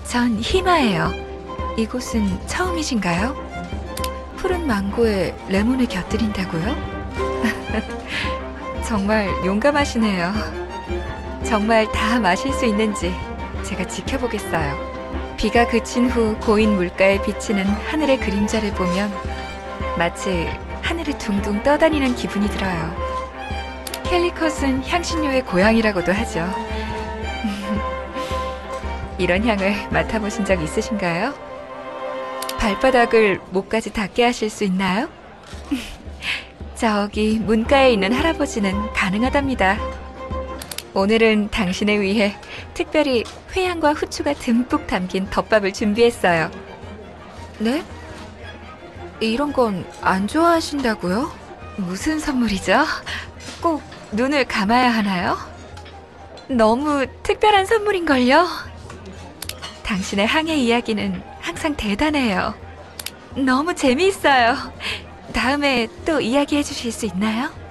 전 희마예요. 이곳은 처음이신가요? 푸른 망고에 레몬을 곁들인다고요? 정말 용감하시네요. 정말 다 마실 수 있는지 제가 지켜보겠어요. 비가 그친 후 고인 물가에 비치는 하늘의 그림자를 보면 마치 하늘을 둥둥 떠다니는 기분이 들어요. 캘리컷은 향신료의 고향이라고도 하죠. 이런 향을 맡아보신 적 있으신가요? 발바닥을 목까지 닿게 하실 수 있나요? 저기 문가에 있는 할아버지는 가능하답니다. 오늘은 당신을 위해 특별히 회향과 후추가 듬뿍 담긴 덮밥을 준비했어요. 네? 이런 건 안 좋아하신다고요? 무슨 선물이죠? 꼭 눈을 감아야 하나요? 너무 특별한 선물인걸요? 당신의 항해 이야기는 항상 대단해요. 너무 재미있어요. 다음에 또 이야기해 주실 수 있나요?